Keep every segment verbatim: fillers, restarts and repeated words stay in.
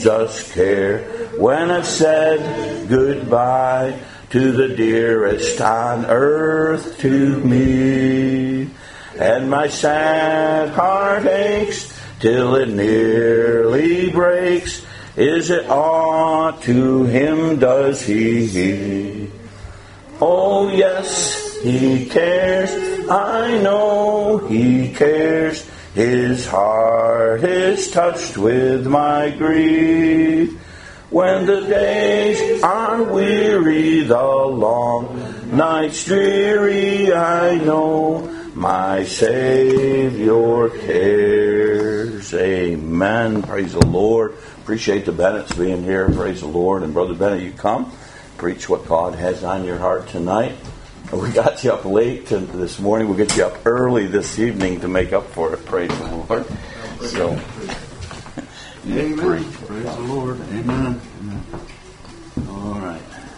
Jesus care when I've said goodbye to the dearest on earth to me. And my sad heart aches till it nearly breaks. Is it aught to him does he? Oh yes, he cares. I know he cares. His heart is touched with my grief. When the days are weary, the long nights dreary, I know my Savior cares. Amen. Praise the Lord. Appreciate the Bennetts being here. Praise the Lord. And Brother Bennett, you come preach what God has on your heart tonight. We got you up late this morning. We'll get you up early this evening to make up for it. Praise the Lord. So, Amen. Praise the Lord. Amen. Amen. All right.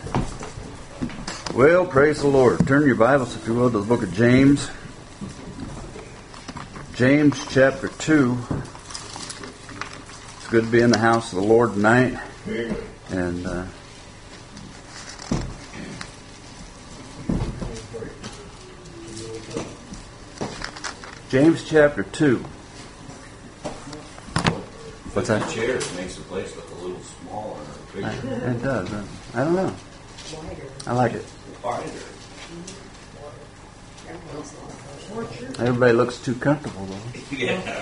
Well, praise the Lord. Turn your Bibles, if you will, to the book of James. James chapter two. It's good to be in the house of the Lord tonight. And uh, James chapter two. What's that? The chairs makes the place look a little smaller. I, it does. I don't know. I like it. Everybody looks too comfortable, though. Yeah.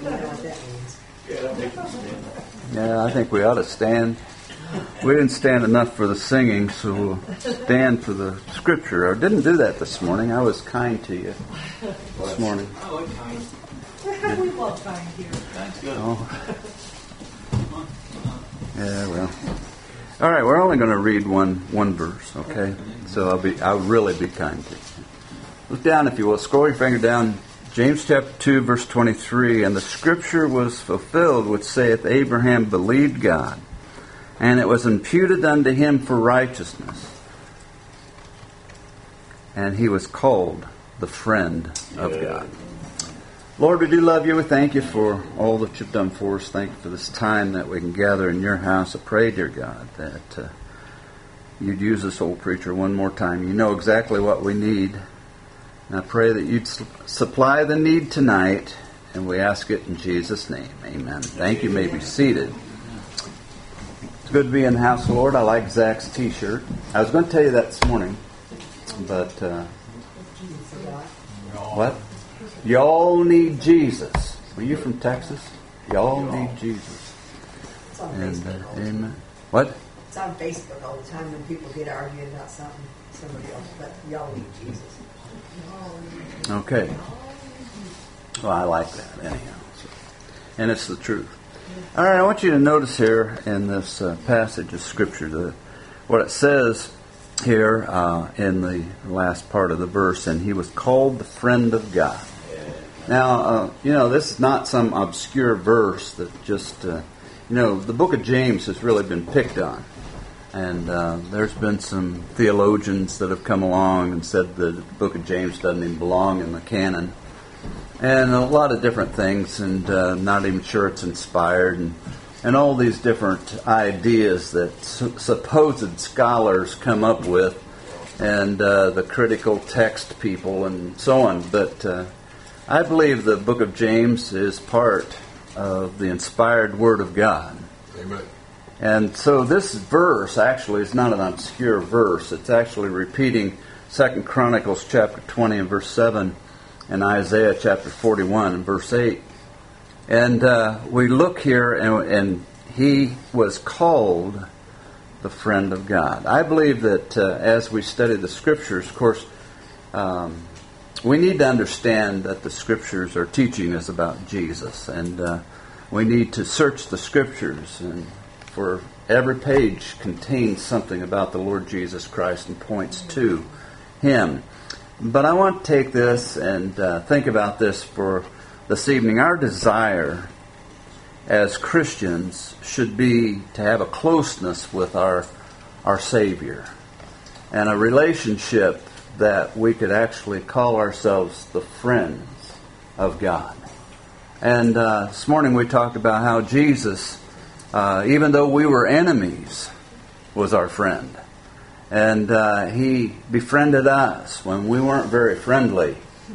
Yeah, I think we ought to stand. We didn't stand enough for the singing, so we'll stand for the scripture. I didn't do that this morning. I was kind to you this morning. I like kind. We love kind here. That's good. Oh. Yeah, well. All right, we're only going to read one one verse, okay? So I'll be I'll really be kind to you. Look down, if you will. Scroll your finger down. James chapter two, verse twenty-three. And the scripture was fulfilled, which saith, Abraham believed God, and it was imputed unto him for righteousness. And he was called the friend of God. Lord, we do love you. We thank you for all that you've done for us. Thank you for this time that we can gather in your house. I pray, dear God, that uh, you'd use this old preacher one more time. You know exactly what we need. And I pray that you'd su- supply the need tonight. And we ask it in Jesus' name. Amen. Thank you. You may be seated. It's good to be in the house of the Lord. I like Zach's t-shirt. I was going to tell you that this morning. But, uh, what? Y'all need Jesus. Were you from Texas? Y'all need Jesus. It's on And, Facebook uh, all the amen. time. What? It's on Facebook all the time when people get arguing about something, somebody else, but y'all need Jesus. Okay. Well, I like that anyhow. So. And it's the truth. All right, I want you to notice here in this uh, passage of Scripture the, what it says here uh, in the last part of the verse, and he was called the friend of God. Now, uh, you know, this is not some obscure verse that just, uh, you know, the book of James has really been picked on. And uh, there's been some theologians that have come along and said that the book of James doesn't even belong in the canon. And a lot of different things, and uh, not even sure it's inspired, and, and all these different ideas that su- supposed scholars come up with, and uh, the critical text people and so on. But uh, I believe the book of James is part of the inspired Word of God. Amen. And so this verse actually is not an obscure verse. It's actually repeating Second Chronicles chapter twenty and verse seven and Isaiah chapter forty-one and verse eight. And uh, we look here, and, and he was called the friend of God. I believe that uh, as we study the Scriptures, of course, um, we need to understand that the Scriptures are teaching us about Jesus. And uh, we need to search the Scriptures, and for every page contains something about the Lord Jesus Christ and points to Him. But I want to take this and uh, think about this for this evening. Our desire as Christians should be to have a closeness with our our Savior and a relationship that we could actually call ourselves the friends of God. And uh, this morning we talked about how Jesus uh, even though we were enemies, was our friend. And uh, He befriended us when we weren't very friendly.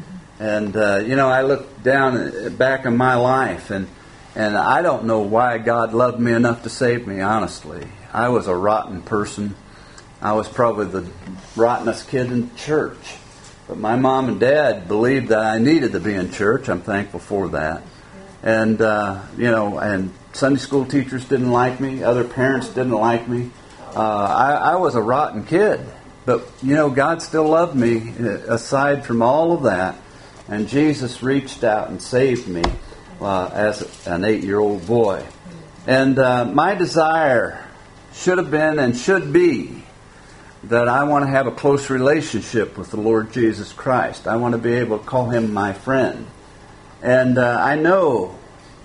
And, uh, you know, I look down back in my life, and, and I don't know why God loved me enough to save me, honestly. I was a rotten person. I was probably the rottenest kid in church. But my mom and dad believed that I needed to be in church. I'm thankful for that. And, uh, you know, and Sunday school teachers didn't like me. Other parents didn't like me. Uh, I, I was a rotten kid. But, you know, God still loved me aside from all of that. And Jesus reached out and saved me uh, as an eight-year-old boy. And uh, my desire should have been and should be that I want to have a close relationship with the Lord Jesus Christ. I want to be able to call Him my friend. And uh, I know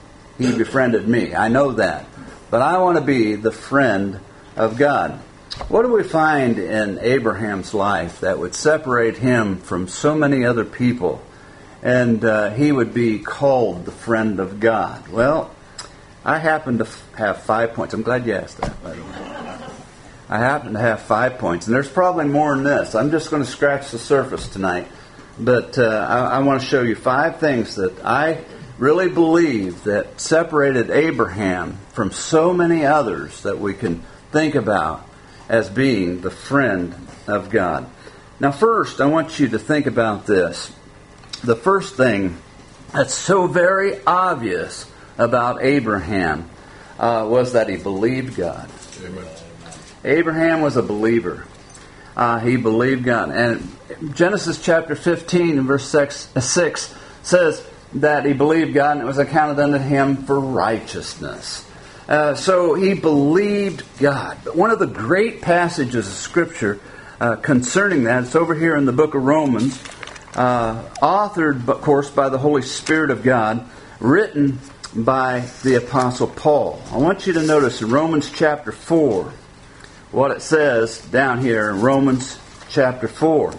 He befriended me. I know that. But I want to be the friend of God. What do we find in Abraham's life that would separate him from so many other people, and uh, he would be called the friend of God? Well, I happen to f- have five points. I'm glad you asked that, by the way. I happen to have five points, and there's probably more than this. I'm just going to scratch the surface tonight. But uh, I, I want to show you five things that I really believe that separated Abraham from so many others that we can think about as being the friend of God. Now, first, I want you to think about this. The first thing that's so very obvious about Abraham uh, was that he believed God. Amen. Abraham was a believer. Uh, he believed God. And Genesis chapter fifteen and verse six, uh, six says that he believed God and it was accounted unto him for righteousness. Uh, so he believed God. But one of the great passages of Scripture uh, concerning that, it's over here in the book of Romans, uh, authored, of course, by the Holy Spirit of God, written by the Apostle Paul. I want you to notice in Romans chapter four, what it says down here in Romans chapter four.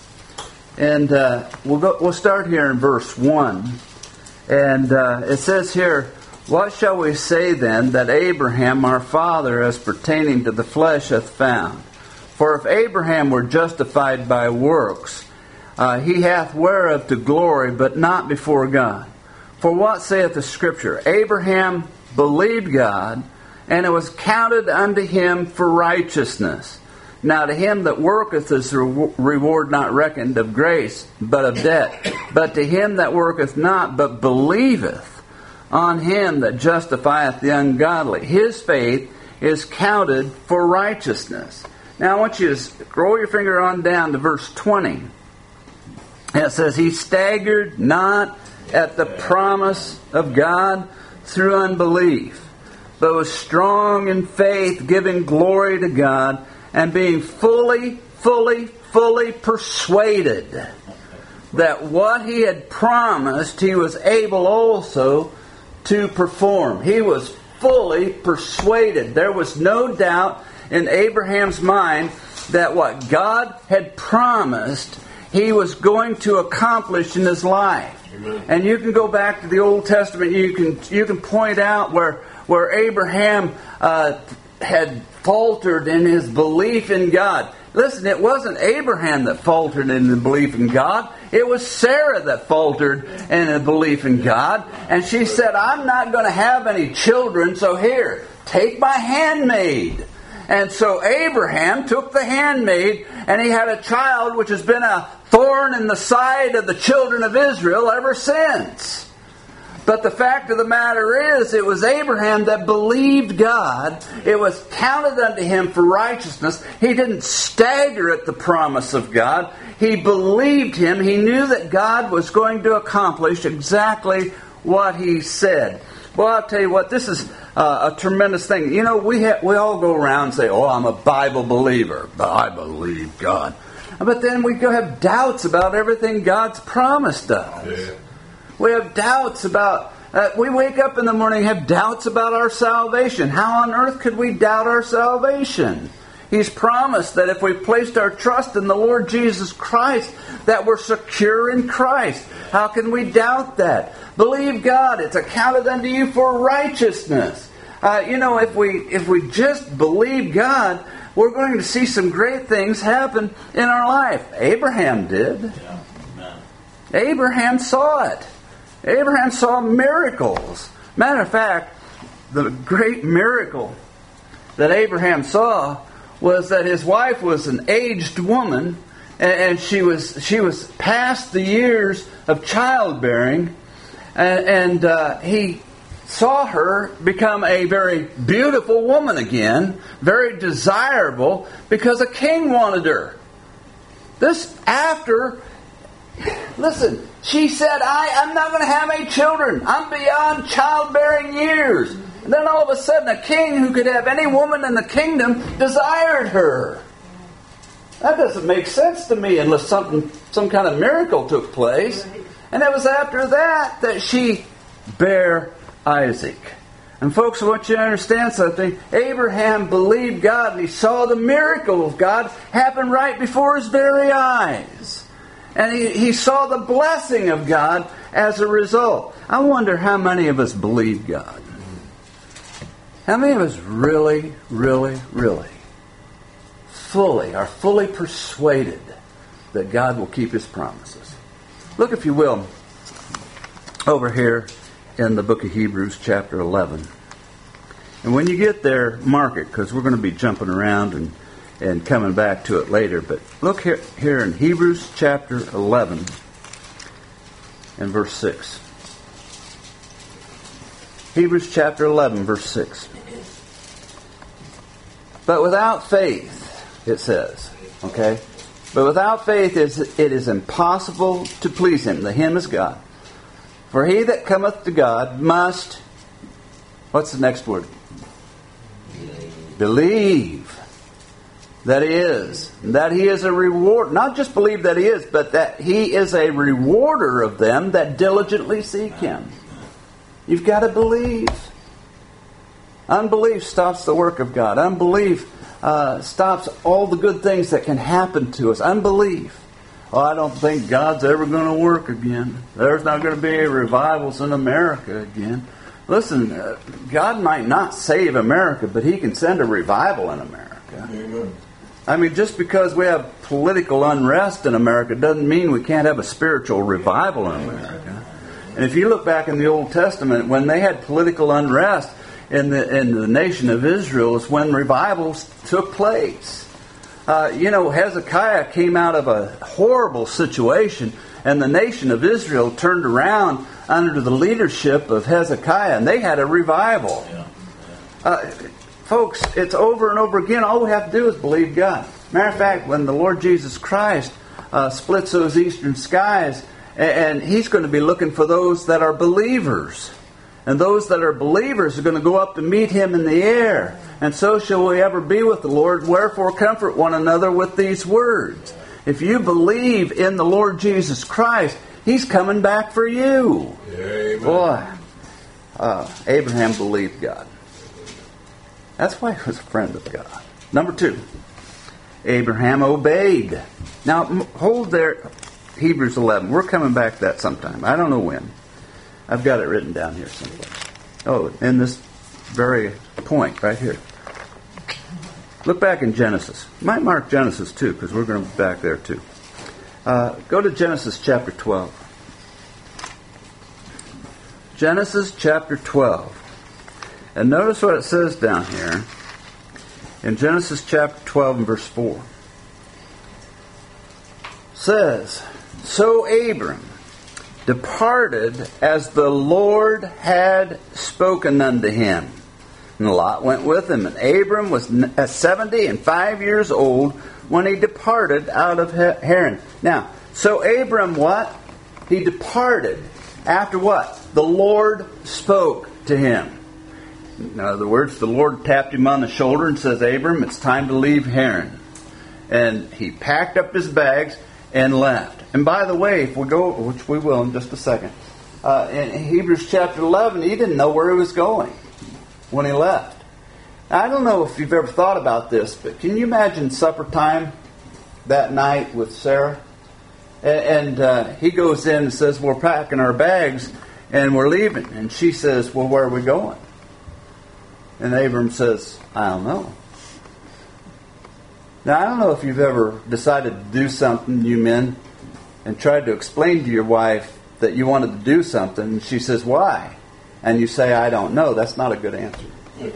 And uh, we'll go, we'll start here in verse one. And uh, it says here, "What shall we say then that Abraham our father as pertaining to the flesh hath found? For if Abraham were justified by works, uh, he hath whereof to glory, but not before God. For what saith the Scripture? Abraham believed God, and it was counted unto him for righteousness. Now to him that worketh is the reward not reckoned of grace, but of debt. But to him that worketh not, but believeth on him that justifieth the ungodly, his faith is counted for righteousness." Now I want you to scroll your finger on down to verse twenty. It says, "He staggered not at the promise of God through unbelief, but was strong in faith, giving glory to God, and being fully, fully, fully persuaded that what he had promised he was able also to perform." He was fully persuaded. There was no doubt in Abraham's mind that what God had promised he was going to accomplish in his life. Amen. And you can go back to the Old Testament. You can you can point out where where Abraham uh, had faltered in his belief in God. Listen, it wasn't Abraham that faltered in the belief in God. It was Sarah that faltered in the belief in God. And she said, "I'm not going to have any children, so here, take my handmaid." And so Abraham took the handmaid, and he had a child which has been a thorn in the side of the children of Israel ever since. But the fact of the matter is, it was Abraham that believed God. It was counted unto him for righteousness. He didn't stagger at the promise of God. He believed Him. He knew that God was going to accomplish exactly what He said. Well, I'll tell you what, this is uh, a tremendous thing. You know, we ha- we all go around and say, "Oh, I'm a Bible believer. I believe God." But then we go have doubts about everything God's promised us. Yeah. We have doubts about, uh, we wake up in the morning and have doubts about our salvation. How on earth could we doubt our salvation? He's promised that if we placed our trust in the Lord Jesus Christ, that we're secure in Christ. How can we doubt that? Believe God. It's accounted unto you for righteousness. Uh, you know, if we if we just believe God, we're going to see some great things happen in our life. Abraham did. Yeah. Amen. Abraham saw it. Abraham saw miracles. Matter of fact, the great miracle that Abraham saw was that his wife was an aged woman, and she was she was past the years of childbearing, and, and uh, he saw her become a very beautiful woman again, very desirable, because a king wanted her. This after, listen, she said, I, I'm not going to have any children. I'm beyond childbearing years. And then all of a sudden, a king who could have any woman in the kingdom desired her. That doesn't make sense to me unless something, some kind of miracle took place. And it was after that that she bare Isaac. And folks, I want you to understand something. Abraham believed God, and he saw the miracle of God happen right before his very eyes. And he, he saw the blessing of God as a result. I wonder how many of us believe God. How many of us really, really, really, fully, are fully persuaded that God will keep His promises? Look, if you will, over here in the book of Hebrews, chapter eleven. And when you get there, mark it, because we're going to be jumping around and, and coming back to it later. But look here, here in Hebrews, chapter eleven, and verse six. Hebrews, chapter eleven, verse six. But without faith, it says, okay? But without faith it is impossible to please Him. The Him is God. For he that cometh to God must, what's the next word? Believe. Believe that He is. That He is a reward. Not just believe that He is, but that He is a rewarder of them that diligently seek Him. You've got to believe. Unbelief stops the work of God. Unbelief uh, stops all the good things that can happen to us. Unbelief. Oh, I don't think God's ever going to work again. There's not going to be any revivals in America again. Listen, uh, God might not save America, but He can send a revival in America. Amen. I mean, just because we have political unrest in America doesn't mean we can't have a spiritual revival in America. And if you look back in the Old Testament, when they had political unrest in the in the nation of Israel, is when revivals took place. Uh, you know, Hezekiah came out of a horrible situation, and the nation of Israel turned around under the leadership of Hezekiah, and they had a revival. Yeah. Uh, folks, it's over and over again. All we have to do is believe God. Matter of fact, when the Lord Jesus Christ uh, splits those eastern skies, and He's going to be looking for those that are believers. And those that are believers are going to go up to meet Him in the air. And so shall we ever be with the Lord. Wherefore comfort one another with these words. If you believe in the Lord Jesus Christ, He's coming back for you. Amen. Boy, uh, Abraham believed God. That's why he was a friend of God. Number two, Abraham obeyed. Now, hold there, Hebrews eleven. We're coming back to that sometime. I don't know when. I've got it written down here someplace. Oh, in this very point right here. Look back in Genesis. You might mark Genesis too, because we're going to be back there too. Uh, go to Genesis chapter twelve. Genesis chapter twelve. And notice what it says down here in Genesis chapter twelve and verse four. It says, so Abram departed as the Lord had spoken unto him. And Lot went with him. And Abram was seventy and five years old when he departed out of Haran. Now, so Abram what? He departed after what? The Lord spoke to him. In other words, the Lord tapped him on the shoulder and says, Abram, it's time to leave Haran. And he packed up his bags and left. And by the way, if we go, which we will in just a second, uh, in Hebrews chapter eleven, he didn't know where he was going when he left. Now, I don't know if you've ever thought about this, but can you imagine supper time that night with Sarah? And, and uh, he goes in and says, we're packing our bags and we're leaving. And she says, well, where are we going? And Abram says, I don't know. Now, I don't know if you've ever decided to do something, you men, and tried to explain to your wife that you wanted to do something, and she says, why? And you say, I don't know. That's not a good answer.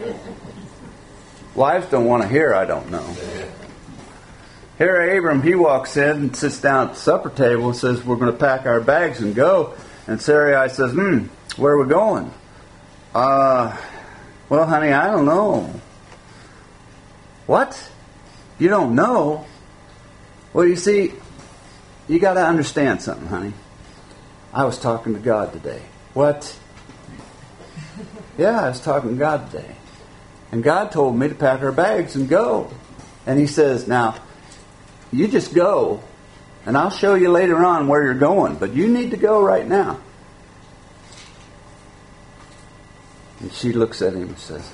Wives don't want to hear, I don't know. Here Abram, he walks in and sits down at the supper table and says, we're going to pack our bags and go. And Sarai says, hmm, where are we going? Uh, well, honey, I don't know. What? You don't know? Well, you see, you got to understand something, honey. I was talking to God today. What? Yeah, I was talking to God today. And God told me to pack our bags and go. And he says, now, you just go, and I'll show you later on where you're going, but you need to go right now. And she looks at him and says,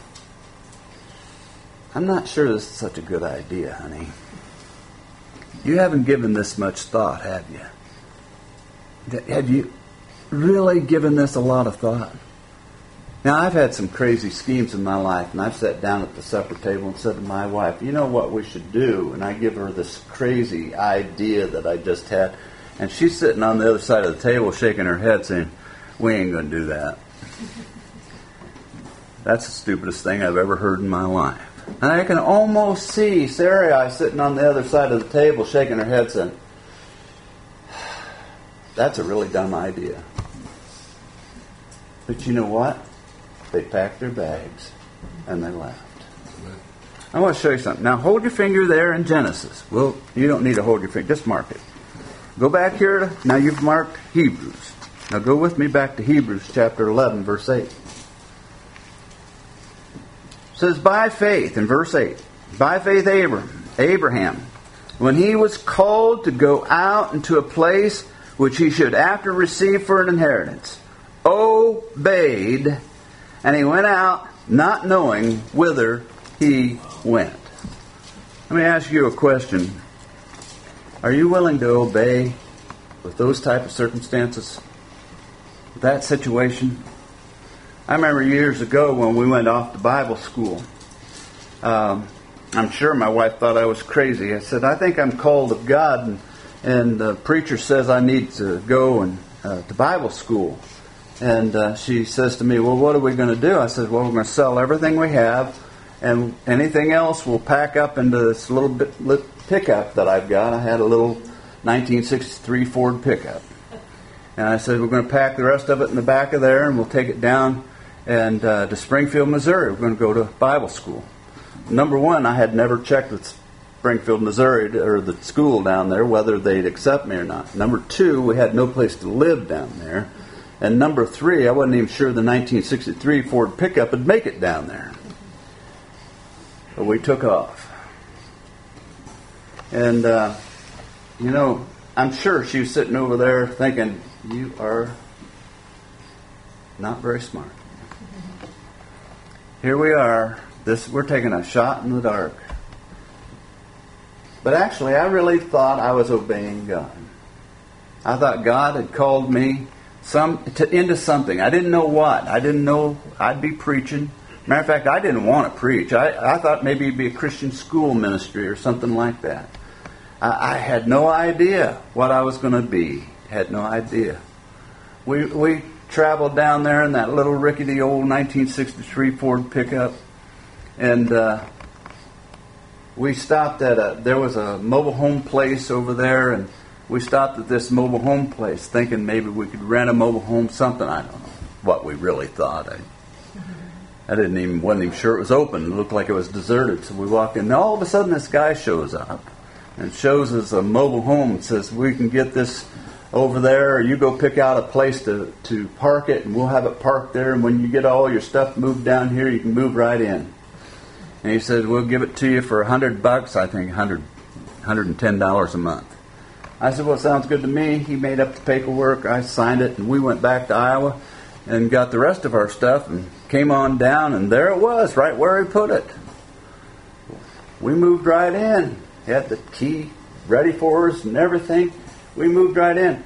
I'm not sure this is such a good idea, honey. You haven't given this much thought, have you? Have you really given this a lot of thought? Now, I've had some crazy schemes in my life, and I've sat down at the supper table and said to my wife, you know what we should do? And I give her this crazy idea that I just had. And she's sitting on the other side of the table shaking her head saying, we ain't going to do that. That's the stupidest thing I've ever heard in my life. And I can almost see Sarai sitting on the other side of the table shaking her head saying, that's a really dumb idea. But you know what? They packed their bags and they left. I want to show you something. Now hold your finger there in Genesis. Well, you don't need to hold your finger. Just mark it. Go back here. To, now you've marked Hebrews. Now go with me back to Hebrews chapter eleven, verse eight. It says, by faith, in verse eight, by faith Abraham, Abraham, when he was called to go out into a place which he should after receive for an inheritance, obeyed, and he went out not knowing whither he went. Let me ask you a question. Are you willing to obey with those type of circumstances? That situation? I remember years ago when we went off to Bible school. Um, I'm sure my wife thought I was crazy. I said, I think I'm called of God, and, and the preacher says I need to go and uh, to Bible school. And uh, she says to me, well, what are we going to do? I said, well, we're going to sell everything we have, and anything else we'll pack up into this little bit little pickup that I've got. I had a little nineteen sixty-three Ford pickup. And I said, we're going to pack the rest of it in the back of there, and we'll take it down and uh, to Springfield, Missouri. We're going to go to Bible school. Number one, I had never checked with Springfield, Missouri, or the school down there, whether they'd accept me or not. Number two, we had no place to live down there. And number three, I wasn't even sure the nineteen sixty-three Ford pickup would make it down there. But we took off. And, uh, you know, I'm sure she was sitting over there thinking, you are not very smart. Here we are. This we're taking a shot in the dark. But actually, I really thought I was obeying God. I thought God had called me some to, into something. I didn't know what. I didn't know I'd be preaching. Matter of fact, I didn't want to preach. I, I thought maybe it'd be a Christian school ministry or something like that. I, I had no idea what I was going to be. Had no idea. We we traveled down there in that little rickety old nineteen sixty-three Ford pickup, and uh, we stopped at a. There was a mobile home place over there, and we stopped at this mobile home place, thinking maybe we could rent a mobile home, something. I don't know what we really thought. I, I didn't even wasn't even sure it was open. It looked like it was deserted. So we walked in, and all of a sudden this guy shows up and shows us a mobile home and says, we can get this over there, or you go pick out a place to, to park it, and we'll have it parked there, and when you get all your stuff moved down here, you can move right in. And he said, we'll give it to you for a hundred bucks, I think, a hundred, hundred and ten dollars a month. I said, well, it sounds good to me. He made up the paperwork, I signed it, and we went back to Iowa and got the rest of our stuff and came on down, and there it was, right where he put it. We moved right in. He had the key ready for us and everything. We moved right in.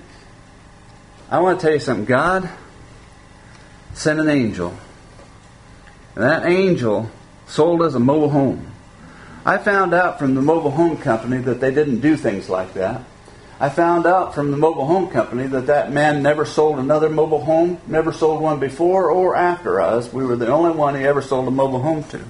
I want to tell you something. God sent an angel And that angel sold us a mobile home. I found out from the mobile home company that they didn't do things like that. I found out from the mobile home company that that man never sold another mobile home, never sold one before or after us. We were the only one he ever sold a mobile home to.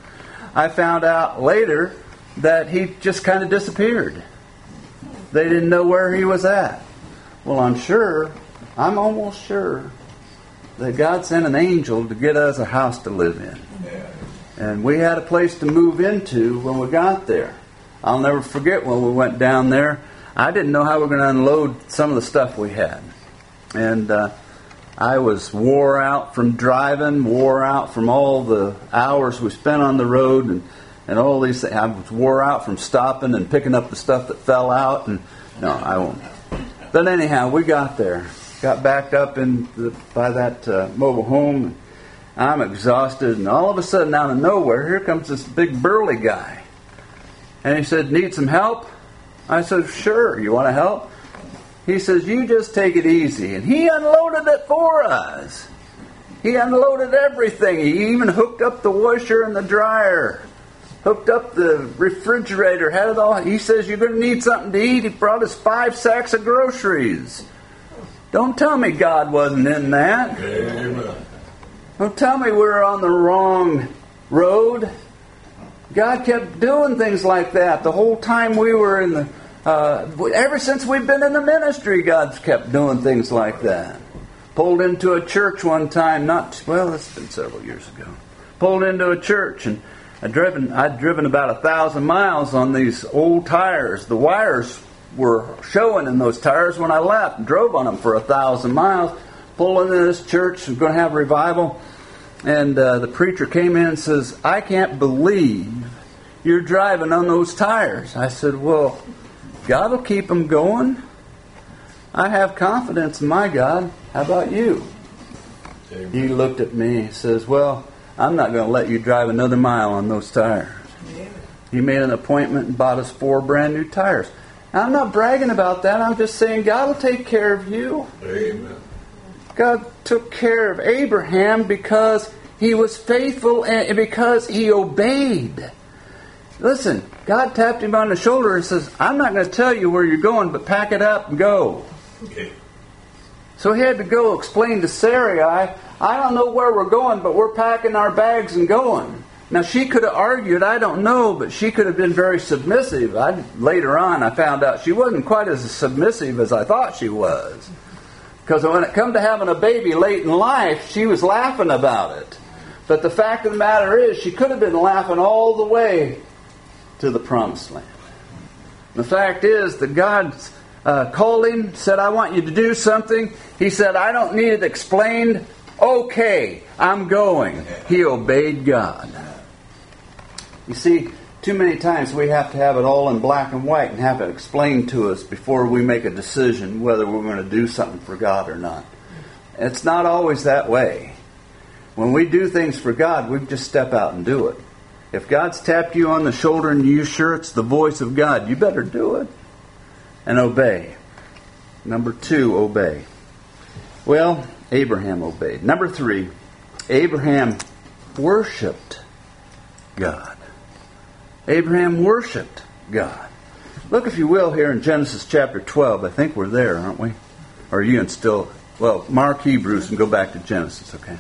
I found out later that he just kind of disappeared. They didn't know where he was at. Well, I'm sure, I'm almost sure, that God sent an angel to get us a house to live in. And we had a place to move into when we got there. I'll never forget when we went down there. I didn't know how we were going to unload some of the stuff we had. And uh, I was wore out from driving, wore out from all the hours we spent on the road, and, and all these things. I was wore out from stopping and picking up the stuff that fell out. And no, I won't. But anyhow, we got there. Got backed up in the, by that uh, mobile home. I'm exhausted, and all of a sudden, out of nowhere, here comes this big burly guy. And he said, "Need some help?" I said, "Sure, you want to help?" He says, "You just take it easy." And he unloaded it for us. He unloaded everything. He even hooked up the washer and the dryer. Hooked up the refrigerator, had it all. He says, "You're going to need something to eat." He brought us five sacks of groceries. Don't tell me God wasn't in that. Amen. Don't tell me we were on the wrong road. God kept doing things like that the whole time we were in the... Uh, ever since we've been in the ministry, God's kept doing things like that. Pulled into a church one time, not... Well, it's been several years ago. Pulled into a church, and I'd driven, I'd driven about a thousand miles on these old tires. The wires were showing in those tires when I left. And drove on them for a thousand miles. Pulled into this church, we're going to have a revival. And uh, the preacher came in and says, "I can't believe you're driving on those tires." I said, "Well, God will keep them going. I have confidence in my God. How about you?" Amen. He looked at me and says, "Well, I'm not going to let you drive another mile on those tires." Amen. He made an appointment and bought us four brand new tires. Now, I'm not bragging about that. I'm just saying God will take care of you. Amen. God took care of Abraham because he was faithful and because he obeyed. Listen, God tapped him on the shoulder and says, "I'm not going to tell you where you're going, but pack it up and go." Okay. So he had to go explain to Sarai, "I don't know where we're going, but we're packing our bags and going." Now, she could have argued, I don't know, but she could have been very submissive. I, later on, I found out she wasn't quite as submissive as I thought she was. Because when it come to having a baby late in life, she was laughing about it. But the fact of the matter is, she could have been laughing all the way to the promised land. The fact is that God uh, called him, said, "I want you to do something." He said, "I don't need it explained." "Okay, I'm going." He obeyed God. You see, too many times we have to have it all in black and white and have it explained to us before we make a decision whether we're going to do something for God or not. It's not always that way. When we do things for God, we just step out and do it. If God's tapped you on the shoulder and you're sure it's the voice of God, you better do it and obey. Number two, obey. Well, Abraham obeyed. Number three, Abraham worshipped God. Abraham worshipped God. Look, if you will, here in Genesis chapter twelve. I think we're there, aren't we? Or are you in still... Well, mark Hebrews and go back to Genesis, okay?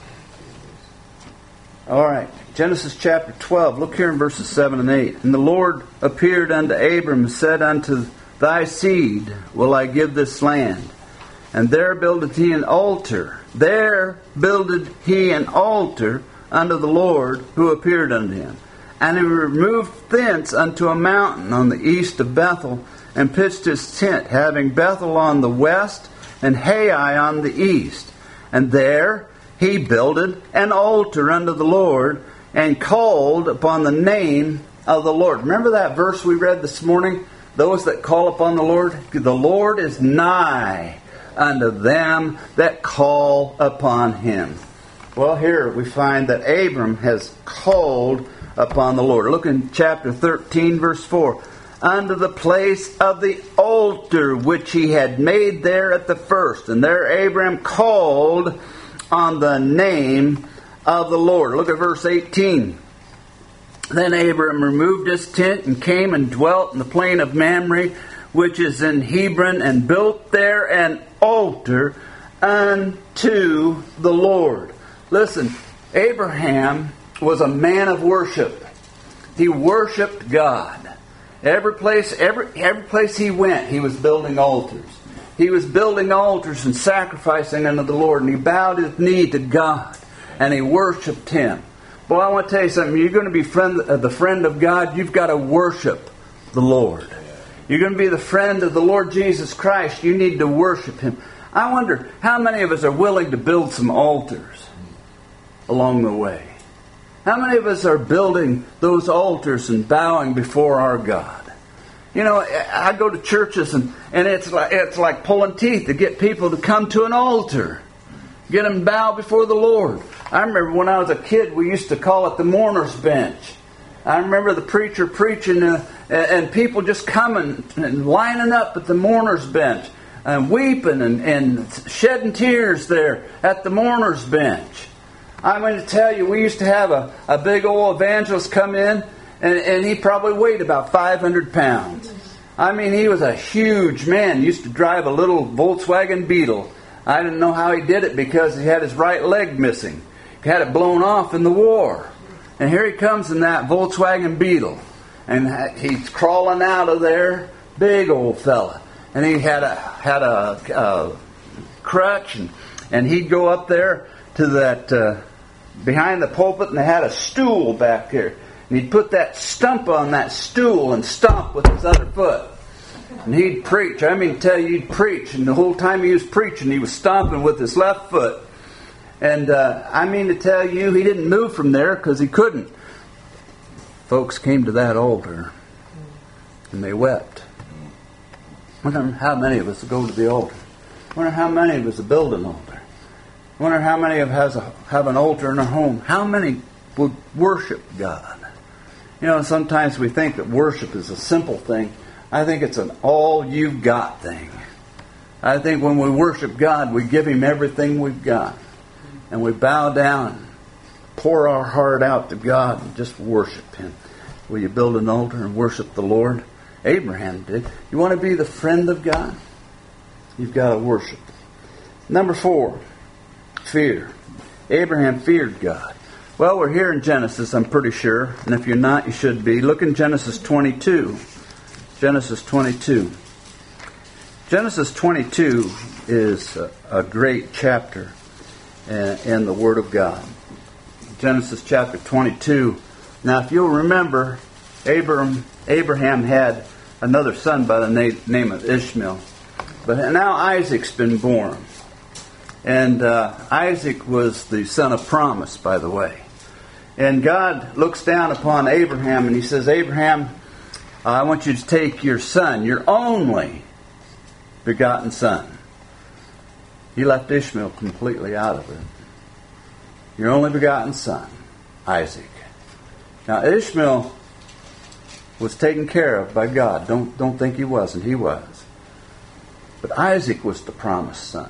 All right. Genesis chapter twelve. Look here in verses seven and eight. "And the Lord appeared unto Abram and said unto thy seed will I give this land. And there builded he an altar. There builded he an altar unto the Lord who appeared unto him. And he removed thence unto a mountain on the east of Bethel, and pitched his tent, having Bethel on the west, and Hai on the east. And there he builded an altar unto the Lord, and called upon the name of the Lord." Remember that verse we read this morning? Those that call upon the Lord, the Lord is nigh unto them that call upon him. Well, here we find that Abram has called upon the Lord. Look in chapter thirteen, verse four. "Unto the place of the altar which he had made there at the first. And there Abram called on the name of the Lord. Look at verse eighteen. Then Abram removed his tent and came and dwelt in the plain of Mamre, which is in Hebron, and built there an altar unto the Lord. Listen, Abraham was a man of worship. He worshipped God. Every place, every, every place he went, he was building altars. He was building altars and sacrificing unto the Lord, and he bowed his knee to God, and he worshipped Him. Well, I want to tell you something. You're going to be friend, uh, the friend of God. You've got to worship the Lord. You're going to be the friend of the Lord Jesus Christ. You need to worship Him. I wonder how many of us are willing to build some altars along the way. How many of us are building those altars and bowing before our God? You know, I go to churches and, and it's like it's like pulling teeth to get people to come to an altar. Get them to bow before the Lord. I remember when I was a kid, we used to call it the mourner's bench. I remember the preacher preaching uh, and people just coming and lining up at the mourner's bench and weeping and, and shedding tears there at the mourner's bench. I'm going to tell you, we used to have a, a big old evangelist come in, and, and he probably weighed about five hundred pounds. I mean, he was a huge man. He used to drive a little Volkswagen Beetle. I didn't know how he did it because he had his right leg missing. He had it blown off in the war. And here he comes in that Volkswagen Beetle. And he's crawling out of there, big old fella. And he had a had a, a crutch, and, and he'd go up there to that... Uh, behind the pulpit, and they had a stool back here. And he'd put that stump on that stool and stomp with his other foot. And he'd preach. I mean, tell you, he'd preach. And the whole time he was preaching, he was stomping with his left foot. And uh, I mean to tell you, he didn't move from there because he couldn't. Folks came to that altar, and they wept. I wonder how many of us go to the altar. I wonder how many of us build an altar. I wonder how many of us have, a, have an altar in our home. How many would worship God? You know, sometimes we think that worship is a simple thing. I think it's an all-you've-got thing. I think when we worship God, we give Him everything we've got. And we bow down, pour our heart out to God, and just worship Him. Will you build an altar and worship the Lord? Abraham did. You want to be the friend of God? You've got to worship. Number four. Fear. Abraham feared God. Well, we're here in Genesis, I'm pretty sure. And if you're not, you should be. Look in Genesis twenty-two. Genesis twenty-two. Genesis twenty-two is a, a great chapter in, in the Word of God. Genesis chapter twenty-two. Now, if you'll remember, Abraham, Abraham had another son by the na- name of Ishmael. But now Isaac's been born. And uh, Isaac was the son of promise, by the way. And God looks down upon Abraham and He says, Abraham, uh, I want you to take your son, your only begotten son. He left Ishmael completely out of it. Your only begotten son, Isaac. Now Ishmael was taken care of by God. Don't, don't think he wasn't. He was. But Isaac was the promised son.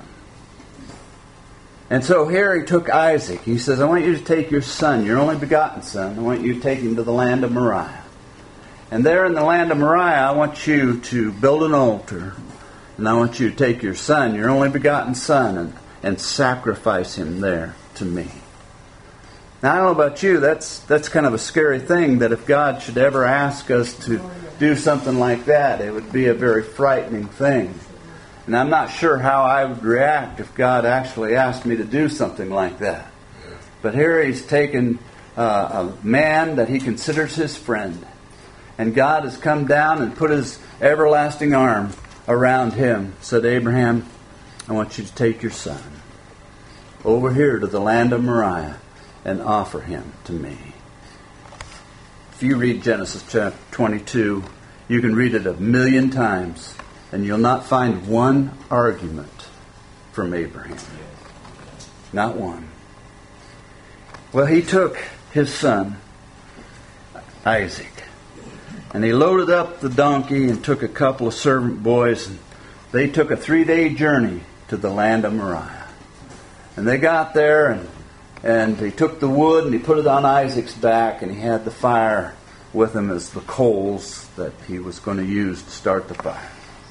And so here He took Isaac. He says, I want you to take your son, your only begotten son. I want you to take him to the land of Moriah. And there in the land of Moriah, I want you to build an altar. And I want you to take your son, your only begotten son, and, and sacrifice him there to me. Now, I don't know about you, that's that's kind of a scary thing, that if God should ever ask us to do something like that, it would be a very frightening thing. And I'm not sure how I would react if God actually asked me to do something like that. But here He's taken uh, a man that He considers His friend. And God has come down and put His everlasting arm around him. Said, Abraham, I want you to take your son over here to the land of Moriah and offer him to me. If you read Genesis chapter twenty-two, you can read it a million times, and you'll not find one argument from Abraham. Not one. Well, he took his son, Isaac, and he loaded up the donkey and took a couple of servant boys, and they took a three-day journey to the land of Moriah. And they got there, and And he took the wood and he put it on Isaac's back, and he had the fire with him as the coals that he was going to use to start the fire.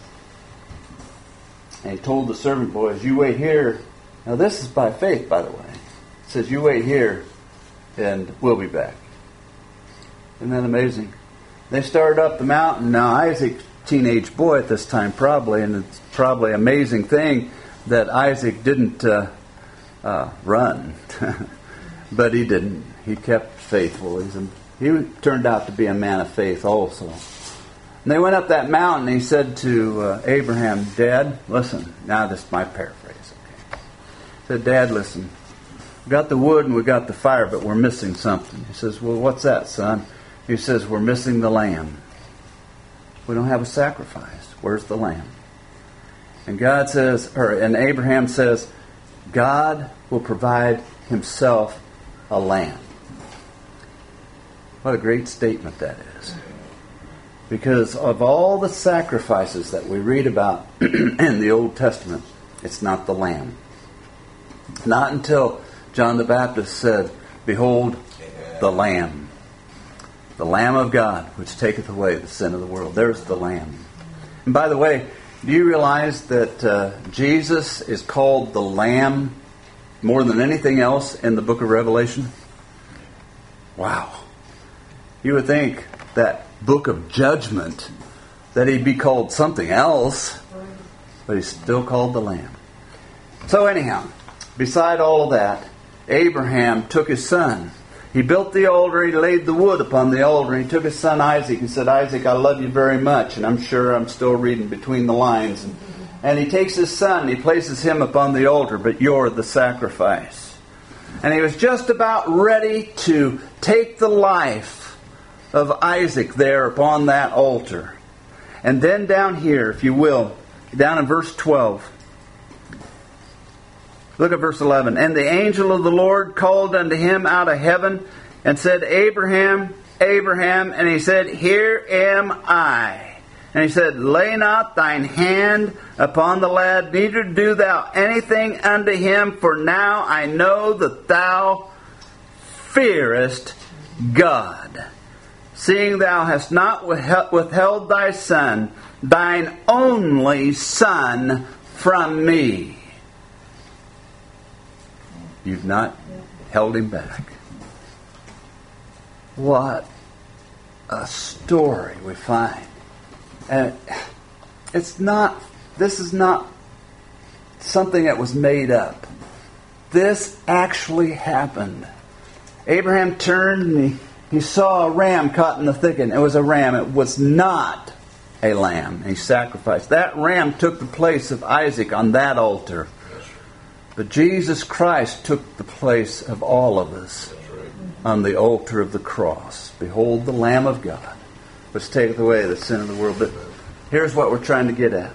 And he told the servant boys, you wait here. Now this is by faith, by the way. He says, you wait here and we'll be back. Isn't that amazing? They started up the mountain. Now Isaac, teenage boy at this time probably, and it's probably an amazing thing that Isaac didn't uh, uh, run. But he didn't. He kept faithful. He's a, he turned out to be a man of faith also. And they went up that mountain, and he said to uh, Abraham, Dad, listen. Now this is my paraphrase. Okay. He said, Dad, listen. We got the wood and we got the fire, but we're missing something. He says, well, what's that, son? He says, we're missing the lamb. We don't have a sacrifice. Where's the lamb? And God says, or and Abraham says, God will provide himself a lamb. What a great statement that is. Because of all the sacrifices that we read about in the Old Testament, it's not the lamb. Not until John the Baptist said, behold, the lamb. The Lamb of God, which taketh away the sin of the world. There's the lamb. And by the way, do you realize that uh, Jesus is called the Lamb more than anything else in the book of Revelation? Wow. You would think that book of judgment that he'd be called something else, but he's still called the Lamb. So anyhow, beside all of that, Abraham took his son. He built the altar, he laid the wood upon the altar, and he took his son Isaac and said, Isaac, I love you very much. And I'm sure I'm still reading between the lines. And, and he takes his son, he places him upon the altar, but you're the sacrifice. And he was just about ready to take the life of Isaac there upon that altar. And then down here, if you will, down in verse twelve, look at verse eleven. And the angel of the Lord called unto him out of heaven and said, Abraham, Abraham. And he said, Here am I. And he said, Lay not thine hand upon the lad, neither do thou anything unto him, for now I know that thou fearest God, seeing thou hast not withheld thy son, thine only son, from me. You've not held him back. What a story we find. And it's not, this is not something that was made up. This actually happened. Abraham turned and he, he saw a ram caught in the thicket. It was a ram. It was not a lamb. He sacrificed. That ram took the place of Isaac on that altar. But Jesus Christ took the place of all of us on the altar of the cross. Behold the Lamb of God, which taketh away the sin of the world. But here's what we're trying to get at.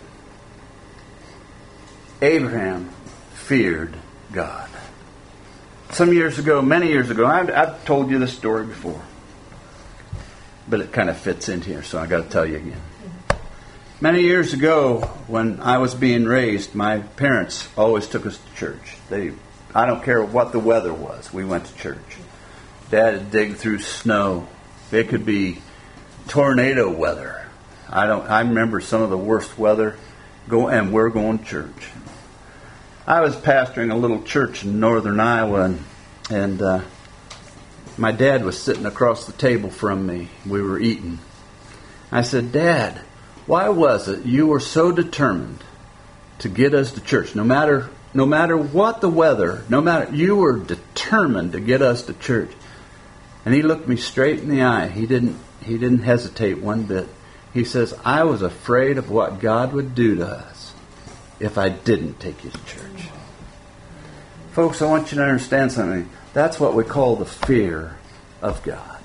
Abraham feared God. Some years ago, many years ago, I've, I've told you this story before, but it kind of fits in here, so I got to tell you again. Many years ago, when I was being raised, my parents always took us to church. They, I don't care what the weather was, we went to church. Dad would dig through snow. It could be tornado weather. I don't. I remember some of the worst weather, go and we're going to church. I was pastoring a little church in northern Iowa, and, and uh, my dad was sitting across the table from me. We were eating. I said, Dad, why was it you were so determined to get us to church? No matter no matter what the weather, no matter, you were determined to get us to church. And he looked me straight in the eye. He didn't he didn't hesitate one bit. He says, I was afraid of what God would do to us if I didn't take you to church. Folks, I want you to understand something. That's what we call the fear of God.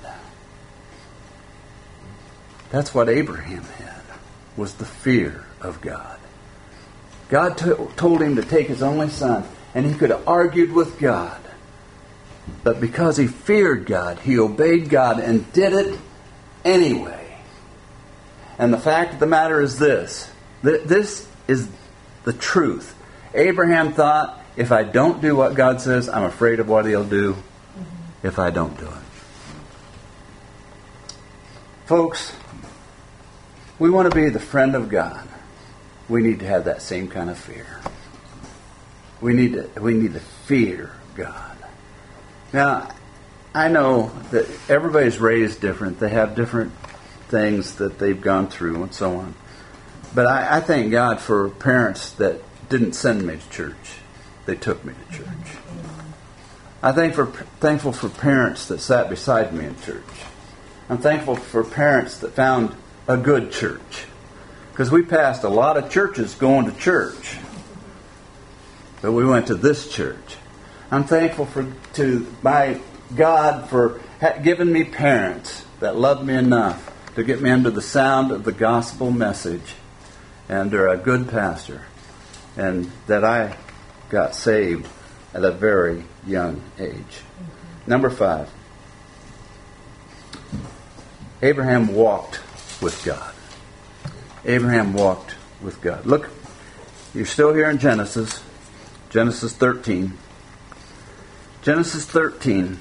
That's what Abraham had, was the fear of God. God t- told him to take his only son, and he could have argued with God. But because he feared God, he obeyed God and did it anyway. And the fact of the matter is this. Th- this is the truth. Abraham thought if I don't do what God says, I'm afraid of what He'll do if I don't do it. Folks, we want to be the friend of God. We need to have that same kind of fear. We need to, we need to fear God. Now, I know that everybody's raised different. They have different things that they've gone through and so on. But I, I thank God for parents that didn't send me to church. They took me to church. I thank for, thankful for parents that sat beside me in church. I'm thankful for parents that found a good church. Because we passed a lot of churches going to church. But we went to this church. I'm thankful for to my God for ha- giving me parents that loved me enough to get me under the sound of the gospel message, and they're a good pastor, and that I got saved at a very young age. Mm-hmm. Number five, Abraham walked with God. Abraham walked with God. Look, you're still here in Genesis, Genesis thirteen. Genesis thirteen.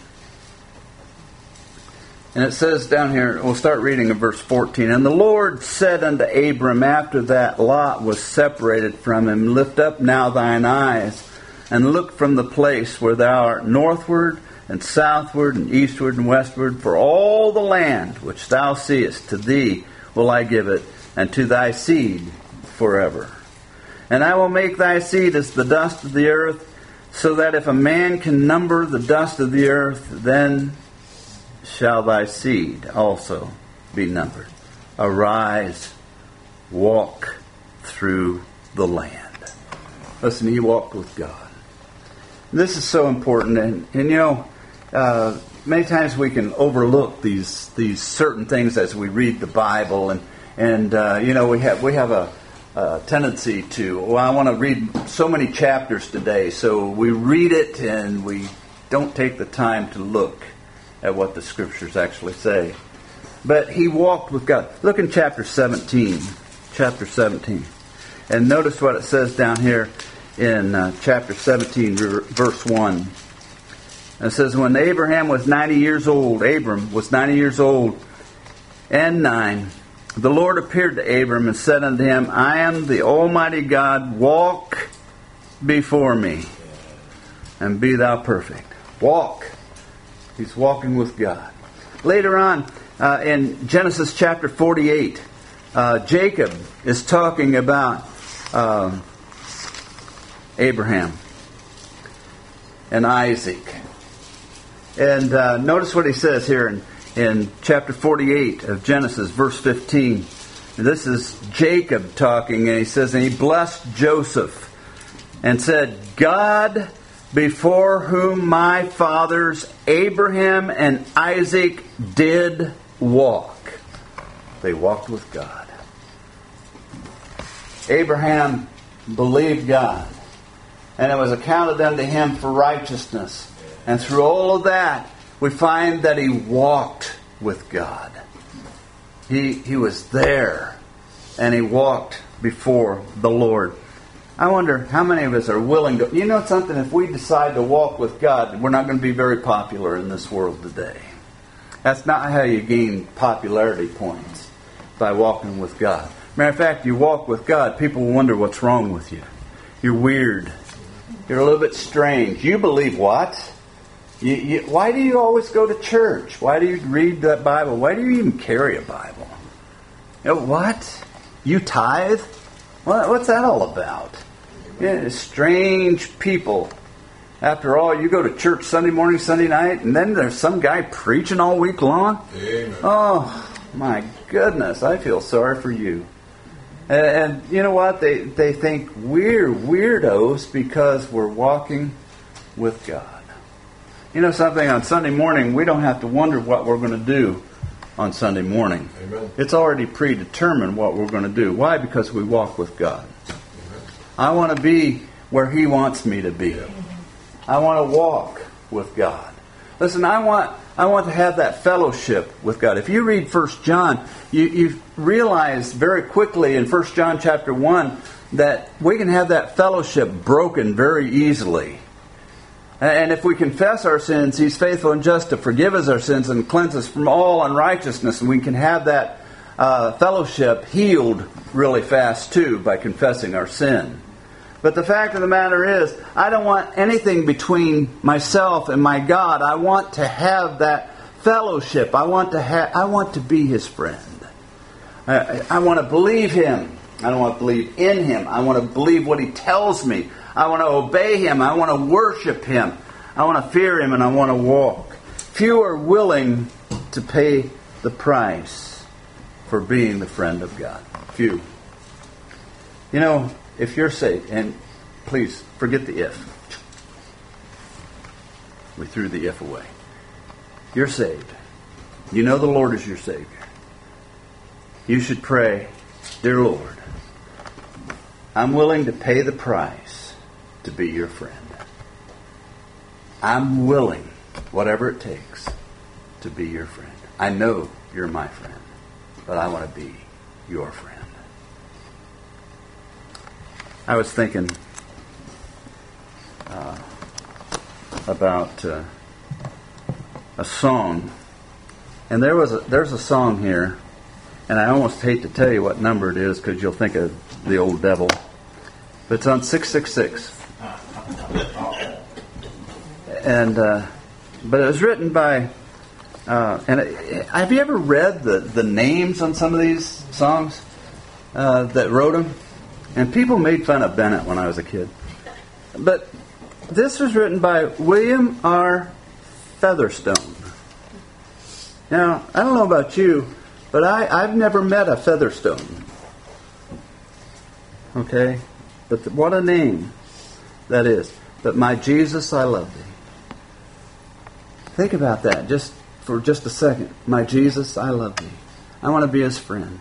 And it says down here, we'll start reading in verse fourteen. And the Lord said unto Abram, after that Lot was separated from him, lift up now thine eyes, and look from the place where thou art northward, and southward, and eastward, and westward, for all the land which thou seest, to thee will I give it, and to thy seed forever. And I will make thy seed as the dust of the earth, so that if a man can number the dust of the earth, then shall thy seed also be numbered. Arise, walk through the land. Listen, he walked with God. This is so important, and, and you know, uh, many times we can overlook these these certain things as we read the Bible, and and uh, you know we have we have a, a tendency to, well, I want to read so many chapters today, so we read it and we don't take the time to look at what the Scriptures actually say. But he walked with God. Look in chapter seventeen, chapter seventeen, and notice what it says down here in uh, chapter seventeen, verse one. It says, when Abraham was ninety years old, Abram was ninety years old and nine, the Lord appeared to Abram and said unto him, I am the Almighty God, walk before me, and be thou perfect. Walk. He's walking with God. Later on, uh, in Genesis chapter forty-eight, uh, Jacob is talking about uh, Abraham and Isaac. And uh, notice what he says here in, in chapter forty-eight of Genesis, verse fifteen. This is Jacob talking, and he says, and he blessed Joseph and said, God, before whom my fathers Abraham and Isaac did walk. They walked with God. Abraham believed God, and it was accounted unto him for righteousness. And through all of that, we find that he walked with God. He, he was there, and he walked before the Lord. I wonder how many of us are willing to... You know something? If we decide to walk with God, we're not going to be very popular in this world today. That's not how you gain popularity points, by walking with God. Matter of fact, you walk with God, people will wonder what's wrong with you. You're weird. You're a little bit strange. You believe what? You, you, why do you always go to church? Why do you read that Bible? Why do you even carry a Bible? You know, what? You tithe? What, what's that all about? Yeah, strange people. After all, you go to church Sunday morning, Sunday night, and then there's some guy preaching all week long? Amen. Oh, my goodness. I feel sorry for you. And, and you know what? They, they think we're weirdos because we're walking with God. You know something? On Sunday morning, we don't have to wonder what we're going to do on Sunday morning. Amen. It's already predetermined what we're going to do. Why? Because we walk with God. Amen. I want to be where He wants me to be. Yeah. I want to walk with God. Listen, I want I want to have that fellowship with God. If you read First John, you, you realize very quickly in First John chapter one that we can have that fellowship broken very easily. And if we confess our sins, He's faithful and just to forgive us our sins and cleanse us from all unrighteousness. And we can have that uh, fellowship healed really fast too by confessing our sin. But the fact of the matter is, I don't want anything between myself and my God. I want to have that fellowship. I want to have. I want to be His friend. I, I want to believe Him. I don't want to believe in Him. I want to believe what He tells me. I want to obey Him. I want to worship Him. I want to fear Him, and I want to walk. Few are willing to pay the price for being the friend of God. Few. You know, if you're saved, and please forget the if. We threw the if away. You're saved. You know the Lord is your Savior. You should pray, "Dear Lord, I'm willing to pay the price to be your friend. I'm willing, whatever it takes, to be your friend. I know you're my friend, but I want to be your friend." I was thinking uh, about uh, a song, and there was a, there's a song here, and I almost hate to tell you what number it is because you'll think of the old devil, but it's on six six six. And uh, but it was written by uh, and it, have you ever read the, the names on some of these songs uh, that wrote them? And people made fun of Bennett when I was a kid. But this was written by William R. Featherstone. Now, I don't know about you, but I, I've never met a Featherstone. Okay? But th- what a name that is. But my Jesus, I love thee. Think about that just for just a second. My Jesus, I love thee. I want to be His friend.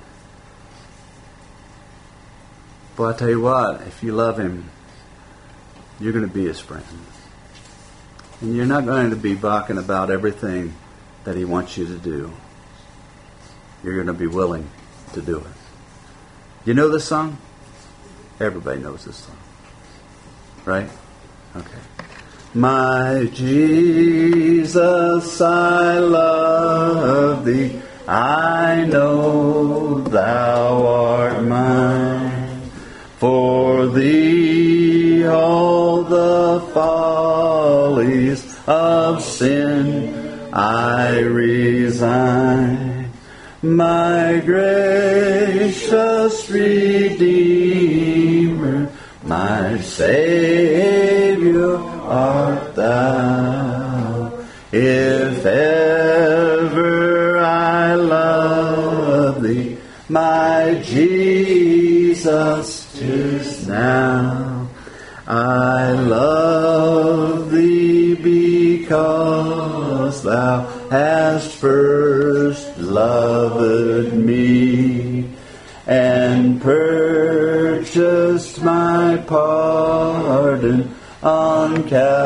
Well, I tell you what, if you love Him, you're going to be His friend. And you're not going to be balking about everything that He wants you to do. You're going to be willing to do it. You know this song? Everybody knows this song. Right? Okay. My Jesus, I love thee. I know thou art mine. For thee all the follies of sin I resign. My gracious Redeemer, my Savior art thou. If ever I love thee, my Jesus, 'tis now. I love thee because thou hast first loved me and purchased my pardon on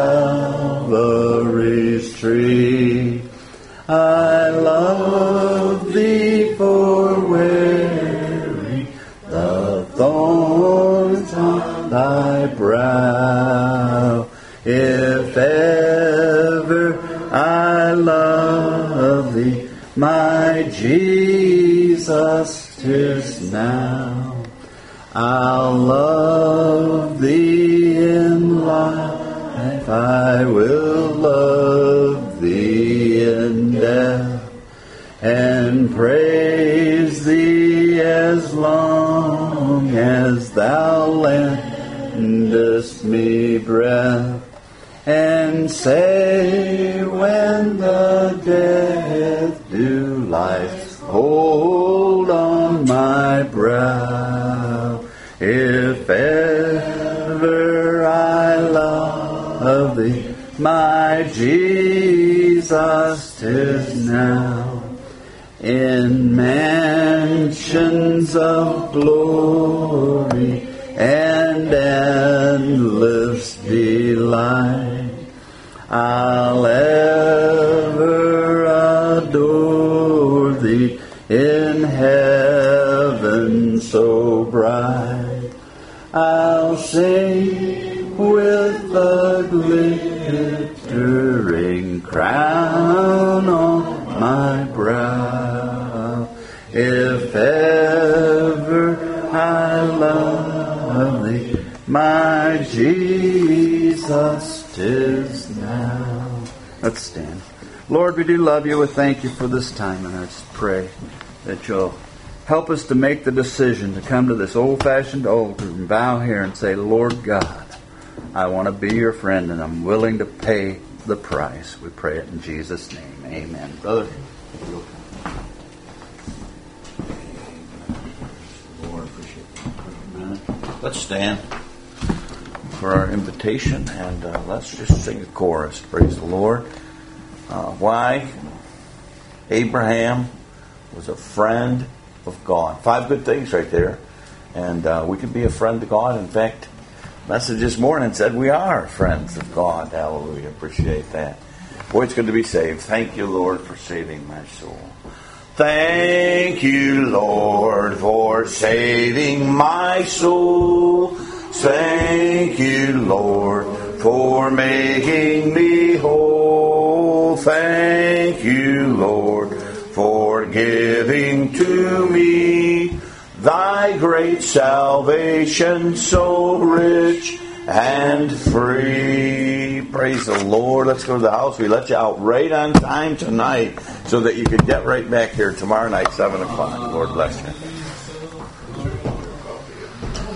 Calvary's tree. I love thee for wearing the thorns on thy brow. If ever I love thee, my Jesus, 'tis now. I'll love thee in life, I will love thee in death, and praise thee as long as thou lendest me breath, and say when the death do life hold on my brow, if ever I love thee, my Jesus, 'tis now. In mansions of glory and endless delight, I'll ever adore thee in heaven so bright. I'll sing with the glittering crown on my brow. If ever I love thee, my Jesus, 'tis now. Let's stand. Lord, we do love you. We thank you for this time, and I just pray that you'll help us to make the decision to come to this old-fashioned altar and bow here and say, Lord God, I want to be your friend, and I'm willing to pay the price. We pray it in Jesus' name. Amen. Brother. Lord, appreciate it. Let's stand for our invitation, and uh, let's just sing a chorus. Praise the Lord. Uh, why? Abraham was a friend of God. Five good things right there. And uh, we can be a friend to God. In fact, message this morning said we are friends of God. Hallelujah. Appreciate that. Boy, it's good to be saved. Thank you, Lord, for saving my soul. Thank you, Lord, for saving my soul. Thank you, Lord, for making me whole. Thank you, Lord, for giving to me thy great salvation, so rich and free. Praise the Lord. Let's go to the house. We let you out right on time tonight so that you could get right back here tomorrow night, seven o'clock. Lord bless you.